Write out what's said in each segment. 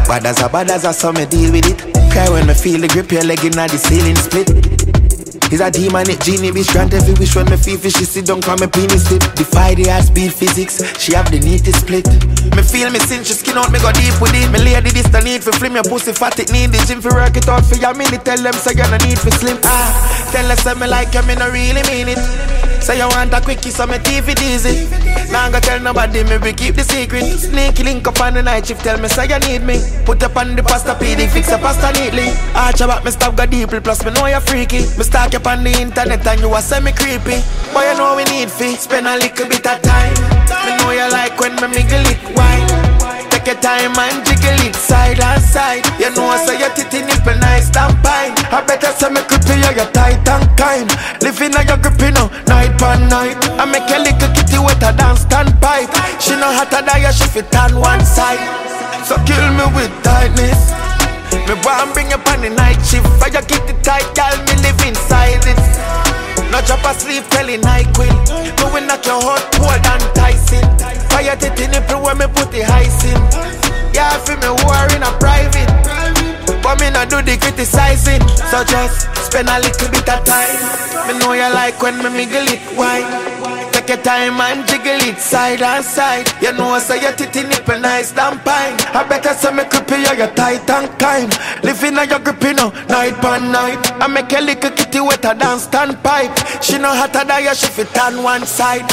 Bad as a so me deal with it. Cry when me feel the grip, your leg inna the ceiling split. He's a demon, it genie, bitch, grant every wish when me feel fish, she sit down from me penis tip. Defy the high speed physics, she have the neatest split. Me feel me sin, she skin out, me go deep with it. Me lady this the need for flim, your pussy fat, it need the gym for work it out for your minute. Tell them say you no need for slim. Tell us say me like you, me no really mean it. Say you want a quickie, so me TV easy. Now go tell nobody, me we keep the secret. Sneaky link up on the night shift, tell me say you need me. Put up on the pasta PD, fix the pasta neatly. Arch about me stop go deeply, plus me know you're freaky. Me stalk up on the internet and you are semi-creepy. Boy, you know we need fee, spend a little bit of time. Me know you like when me mingle it wine. Take your time and jiggle it side and side. You know I say your titty nipple nice and fine. I better say me creepy, you're tight and kind. Living on your grip, you know, night by night. I make a little kitty with a dance standpipe. She know hotter than you, she fit on one side. So kill me with tightness. Me want bring you on the night shift. For you keep it tight, girl, me live inside it. No drop asleep, telling NyQuil. Me will knock your heart cold and Tyson. Fire titty nipple when me put the ice in. Yeah, I feel me war in a private, but me not do the criticizing. So just spend a little bit of time. Me know you like when me mingle it wine. Take your time and jiggle it side and side. You know I say your titty nipple nice than pine. I better say me creepy, you're tight and kind. Living on your grip, you know, night by night. I make a little kitty with a dance standpipe. She know hotter than you, she fit on one side.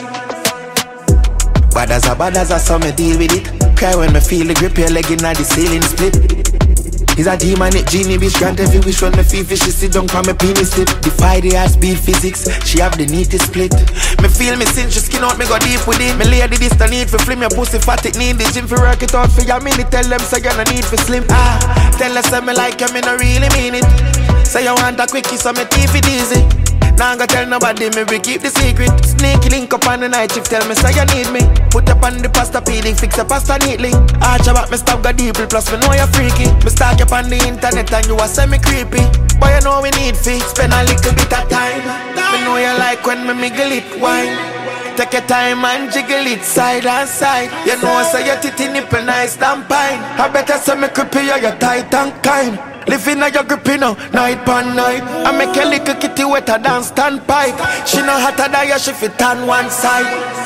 Bad as a so me deal with it. Cry when me feel the grip, your leg inna the ceiling split. He's a demon, it genie, bitch, grant every wish when me feel fish, she sit down from me penis tip. Defy the high speed physics, she have the neatest split. Me feel me sin, she skin out, me go deep with it. Me lady this the need for flim, your pussy fat, it need the gym for work it out for your minute. Tell them say you no need for slim. Tell us say me like you, me no really mean it. Say you want a quickie, so me TV easy. Now go tell nobody, me we keep the secret. Sneaky link up on the night shift, tell me say you need me. Put up on the pasta peeling, fix the pasta neatly. Arch about me stop go deeply, plus me know you're freaky. Me stalk up on the internet and you are semi-creepy. Boy, you know we need fee, spend a little bit of time. Me know you like when me mingle it wine. Take your time and jiggle it side and side. You know I say your titty nipple nice than pine. I better say me creepy, you're tight and kind. Living on your grip, you know, night by night. I make a little kitty with a dance standpipe. She know hotter than you, she fit on one side.